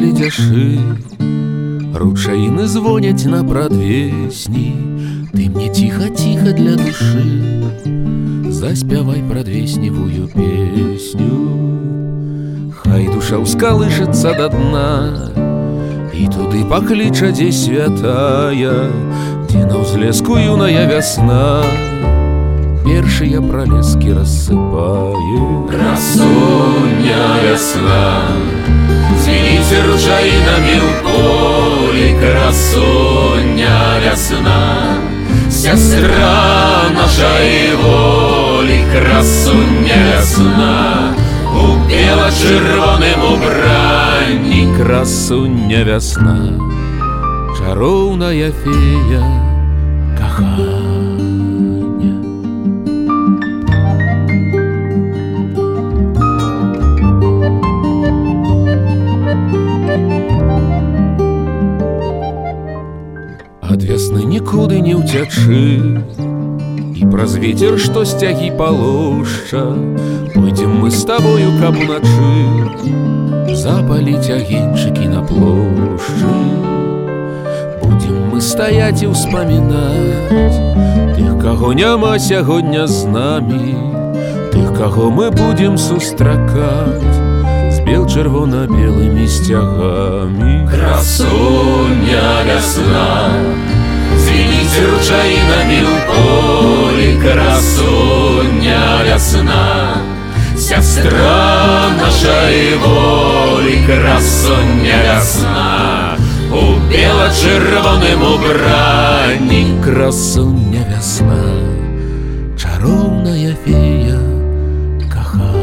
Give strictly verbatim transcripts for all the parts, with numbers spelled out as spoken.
гледяшы, ручаіны звоняць на прадвесні. Ты мне ціха-ціха для душы заспявай прадвесневую песню. Хай душа ўскалышыцца да дна і туды пакліча, дзе святая, дзе на ўзлеску юная вясна першыя пралескі рассыпае. Красуня вясна, звініце ручаінамі ў полі. Красуня вясна, сястра нашай волі. Красуня вясна, у бела-чырвоным убранні. Красуня вясна, чароўная фея кахання. Ад вясны нікуды не ўцячы, і праз вецер, што сцягі палошча, пойдзем мы з табою, каб уначы запаліць агеньчыкі на плошчы. Будзем мы стаяць і ўспамінаць тых, каго няма сягоння з намі, тых, каго мы будзем сустракаць з бел-чырвона-белымі сцягамі. Красуня вясна, звініце ручаінамі ў полі. Красуня вясна, сястра нашай волі. Красуня вясна, у бела-чырвоным убранні. Красуня вясна, чароўная фея кахання.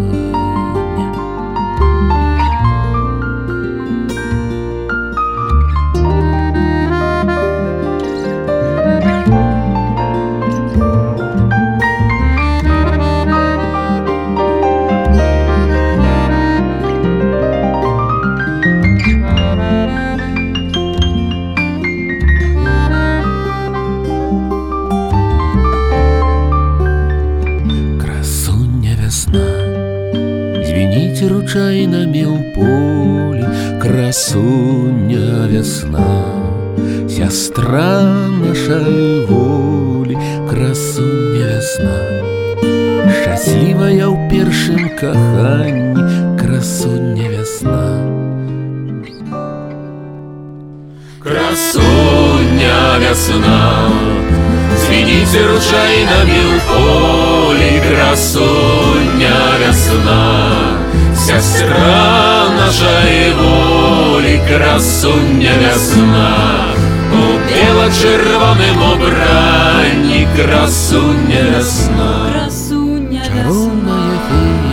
Звініце ручаінамі ў полі. Красуня вясна, сястра нашай волі. Красуня вясна, шчаслівая ў першым каханні. Красуня вясна. Красуня вясна, звініце ручаінамі ў полі. Красуня вясна, сястра нашай волі. Красуня вясна, у бела-чырвоным убранні. Красуня вясна, чароўная фея